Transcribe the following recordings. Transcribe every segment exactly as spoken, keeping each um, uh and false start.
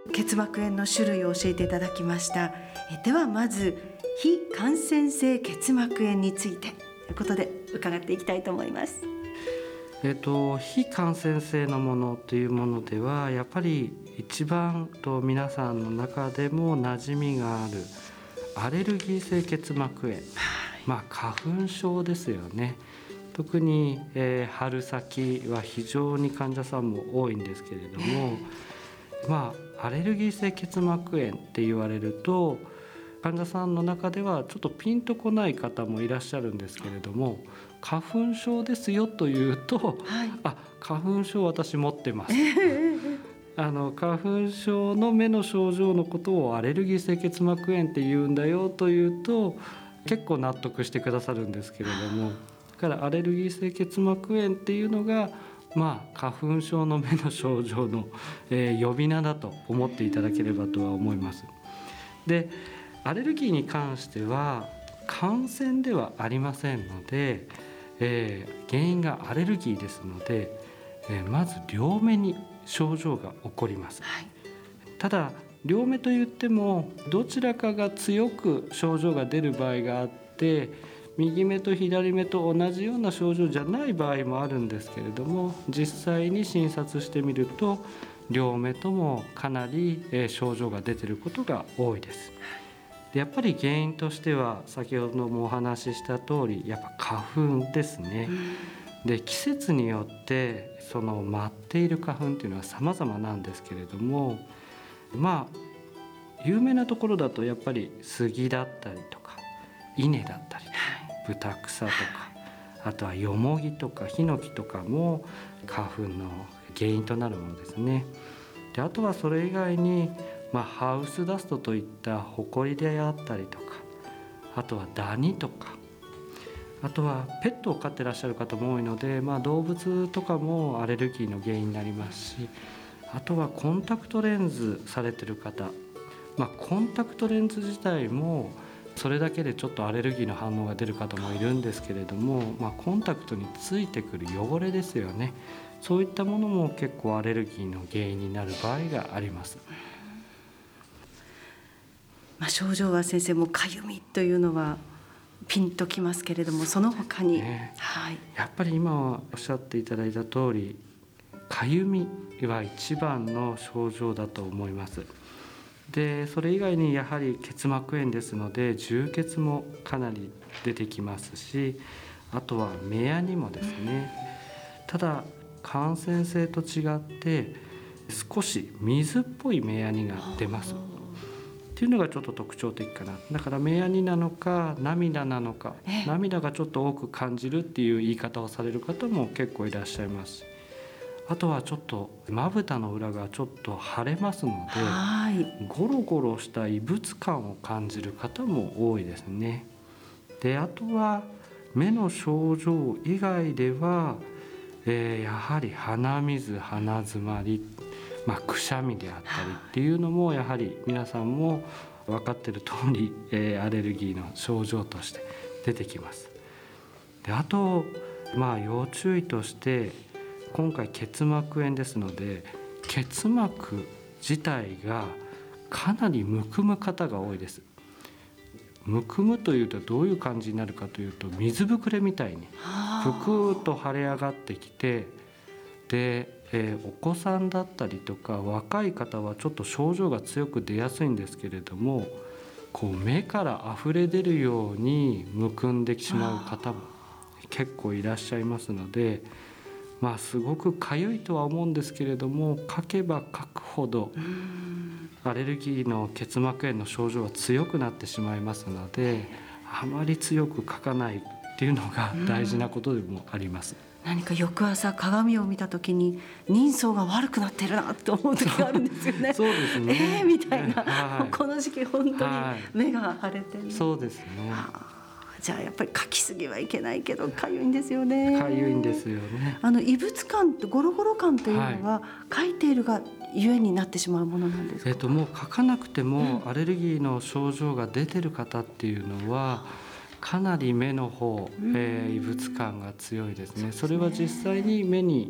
結膜炎の種類を教えていただきました。えではまず非感染性結膜炎についてということで伺っていきたいと思います。 えっと、非感染性のものというものではやっぱり一番と皆さんの中でも馴染みがあるアレルギー性結膜炎、はい、まあ花粉症ですよね。特に、えー、春先は非常に患者さんも多いんですけれども、まあアレルギー性結膜炎って言われると患者さんの中ではちょっとピンとこない方もいらっしゃるんですけれども、花粉症ですよというと、はい、あ、花粉症私持ってますあの花粉症の目の症状のことをアレルギー性結膜炎って言うんだよというと結構納得してくださるんですけれども、だからアレルギー性結膜炎っていうのがまあ花粉症の目の症状の、えー、呼び名だと思っていただければとは思います。で、アレルギーに関しては感染ではありませんので、えー、原因がアレルギーですので、えー、まず両目に症状が起こります、はい、ただ両目といってもどちらかが強く症状が出る場合があって、右目と左目と同じような症状じゃない場合もあるんですけれども、実際に診察してみると両目ともかなり、えー、症状が出ていることが多いです。でやっぱり原因としては先ほどもお話しした通りやっぱ花粉ですね。で季節によってその舞っている花粉っていうのは様々なんですけれども、まあ有名なところだとやっぱり杉だったりとか稲だったりとかブタクサとか、あとはヨモギとかヒノキとかも花粉の原因となるものですね。であとはそれ以外にまあ、ハウスダストといったホコリであったりとか、あとはダニとか、あとはペットを飼ってらっしゃる方も多いので、まあ、動物とかもアレルギーの原因になりますし、あとはコンタクトレンズされてる方、まあ、コンタクトレンズ自体もそれだけでちょっとアレルギーの反応が出る方もいるんですけれども、まあ、コンタクトについてくる汚れですよね。そういったものも結構アレルギーの原因になる場合があります。 まあ、症状は先生もかゆみというのはピンときますけれども、その他に、ね、はい、やっぱり今おっしゃっていただいた通りかゆみは一番の症状だと思います。でそれ以外にやはり結膜炎ですので充血もかなり出てきますし、あとは目やにもですね、ただ感染性と違って少し水っぽい目やにが出ますっていうのがちょっと特徴的かな。だから目やになのか涙なのか、涙がちょっと多く感じるっていう言い方をされる方も結構いらっしゃいます。あとはちょっとまぶたの裏がちょっと腫れますので、はい、ゴロゴロした異物感を感じる方も多いですね。であとは目の症状以外では、えー、やはり鼻水鼻づまり、まあ、くしゃみであったりっていうのもやはり皆さんも分かっている通り、えー、アレルギーの症状として出てきます。であと、まあ、要注意として今回結膜炎ですので結膜自体がかなりむくむ方が多いです。むくむというとどういう感じになるかというと水ぶくれみたいにぷくっと腫れ上がってきて、で、えー、お子さんだったりとか若い方はちょっと症状が強く出やすいんですけれども、こう目から溢れ出るようにむくんでしまう方も結構いらっしゃいますので、まあ、すごくかゆいとは思うんですけれどもかけばかくほどアレルギーの結膜炎の症状は強くなってしまいますので、あまり強くかかないっていうのが大事なことでもあります。 何か翌朝鏡を見た時に人相が悪くなってるなと思う時があるんですよね。 そうですね、 えー、みたいな、 はい、 この時期本当に目が腫れてる、はい、 そうですね。 じゃあやっぱりかきすぎはいけないけどかゆいんですよね。 かゆいんですよね。 あの異物感ってゴロゴロ感というのは、はい、書いているがゆえになってしまうものなんですか。 えっと、もう書かなくてもアレルギーの症状が出てる方っていうのは、うん、かなり目の方、えー、異物感が強いですね。それは実際に目に、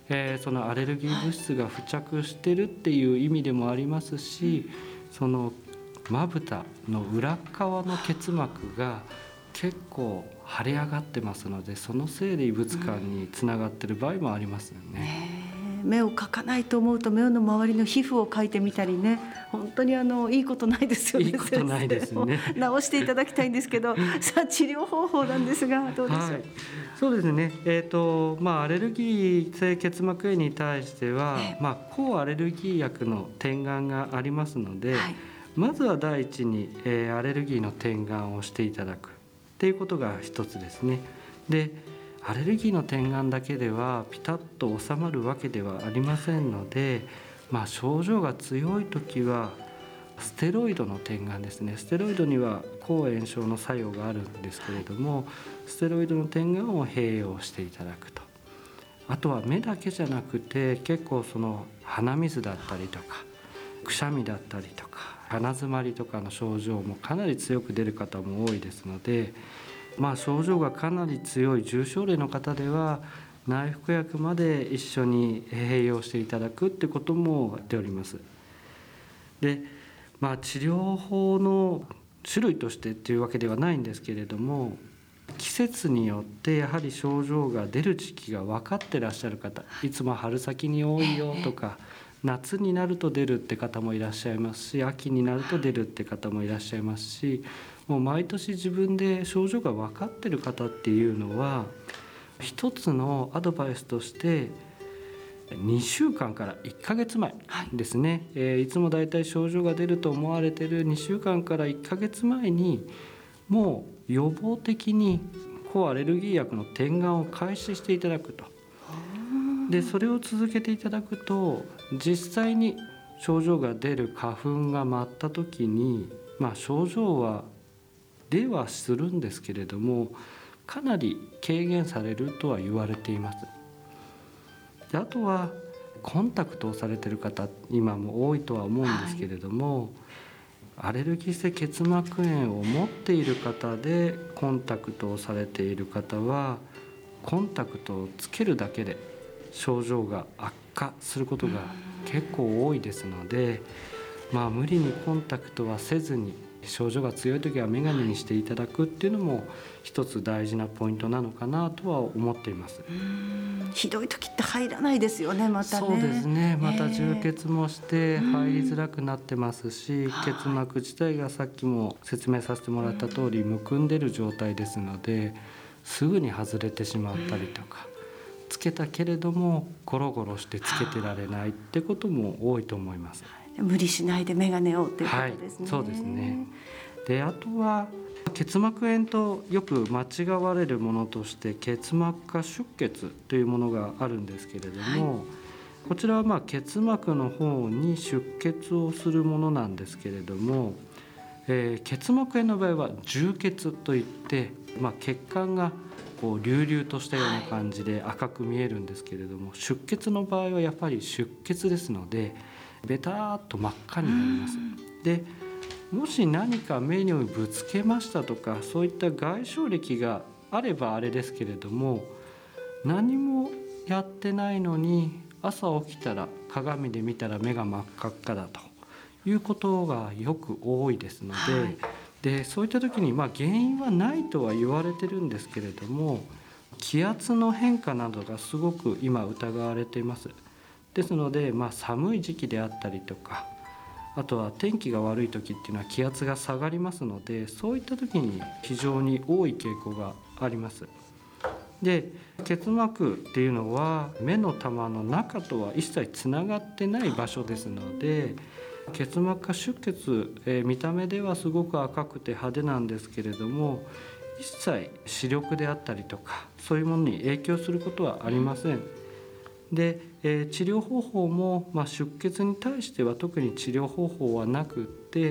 えー、そのアレルギー物質が付着してるっていう意味でもありますし、そのまぶたの裏側の結膜が結構腫れ上がってますので、そのせいで異物感につながってる場合もありますよね。 ね目を描かないと思うと、目の周りの皮膚を描いてみたりね、本当にあのいいことないですよね。 いいことないですね。 直していただきたいんですけどさあ治療方法なんですがどうでしょう。はい、 そうですね、えーとまあ、アレルギー性結膜炎に対しては、えーまあ、抗アレルギー薬の点眼がありますので、はい、まずは第一に、えー、アレルギーの点眼をしていただくっていうことが一つですね。でアレルギーの点眼だけではピタッと収まるわけではありませんので、まあ、症状が強い時はステロイドの点眼ですね。ステロイドには抗炎症の作用があるんですけれども、ステロイドの点眼を併用していただくと。あとは目だけじゃなくて、結構その鼻水だったりとかくしゃみだったりとか鼻づまりとかの症状もかなり強く出る方も多いですので、まあ、症状がかなり強い重症例の方では内服薬まで一緒に併用していただくってこともやっております。で、まあ、治療法の種類としてっていうわけではないんですけれども、季節によってやはり症状が出る時期が分かってらっしゃる方、いつも春先に多いよとか、夏になると出るって方もいらっしゃいますし、秋になると出るって方もいらっしゃいますし、もう毎年自分で症状が分かってる方っていうのは、一つのアドバイスとしてにしゅうかんからいっかげつまえですね、はいえー、いつもだいたい症状が出ると思われているにしゅうかんからいっかげつまえにもう予防的に抗アレルギー薬の点眼を開始していただくと。でそれを続けていただくと、実際に症状が出る花粉が舞った時に、まあ、症状は出はするんですけれども、かなり軽減されるとは言われています。であとはコンタクトをされている方、今も多いとは思うんですけれども、はい、アレルギー性結膜炎を持っている方でコンタクトをされている方は、コンタクトをつけるだけで症状が悪化することが結構多いですので、まあ、無理にコンタクトはせずに、症状が強い時は眼鏡にしていただくっていうのも一つ大事なポイントなのかなとは思っています。 うーんひどい時って入らないですよね。またね。 そうですね。また充血もして入りづらくなってますし、結膜自体がさっきも説明させてもらった通りむくんでる状態ですので、すぐに外れてしまったりとか、つけたけれどもゴロゴロしてつけてられないってことも多いと思います。 無理しないで眼鏡をということですね。 はい、そうですね。であとは結膜炎とよく間違われるものとして結膜下出血というものがあるんですけれども、はい、こちらはまあ結膜の方に出血をするものなんですけれども、えー、結膜炎の場合は充血といって、まあ、血管がこう隆々としたような感じで赤く見えるんですけれども、はい、出血の場合はやっぱり出血ですのでベターっと真っ赤になります。でもし何か目にぶつけましたとか、そういった外傷歴があればあれですけれども、何もやってないのに朝起きたら鏡で見たら目が真っ赤っかだということがよく多いですので、はい、でそういった時にまあ原因はないとは言われてるんですけれども、気圧の変化などがすごく今疑われています。ですので、まあ、寒い時期であったりとか、あとは天気が悪い時っていうのは気圧が下がりますので、そういった時に非常に多い傾向があります。で結膜っていうのは目の玉の中とは一切つながってない場所ですので、結膜下出血、えー、見た目ではすごく赤くて派手なんですけれども、一切視力であったりとかそういうものに影響することはありません。で、えー、治療方法も、まあ、出血に対しては特に治療方法はなくって、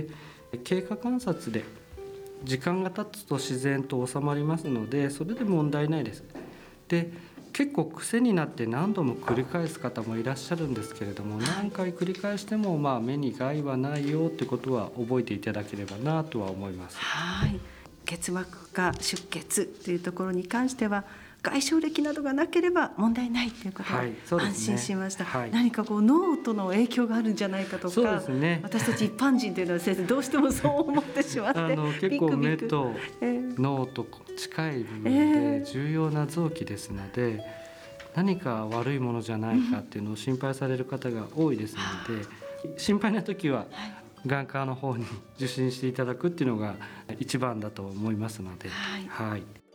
経過観察で時間が経つと自然と収まりますので、それで問題ないです。で結構癖になって何度も繰り返す方もいらっしゃるんですけれども、何回繰り返してもまあ目に害はないよってことは覚えていただければなとは思います。 はい、結膜下出血というところに関しては外傷歴などがなければ問題ないということで、 はいそうですね、 安心しました、 はい、 何かこう脳との影響があるんじゃないかとか、 そうですね、 私たち一般人というのは先生どうしてもそう思ってしまってあの結構目と脳と近い部分で重要な臓器ですので、えー、何か悪いものじゃないかっていうのを心配される方が多いですので、うん、心配な時は眼科の方に受診していただくっていうのが一番だと思いますので、はい、はい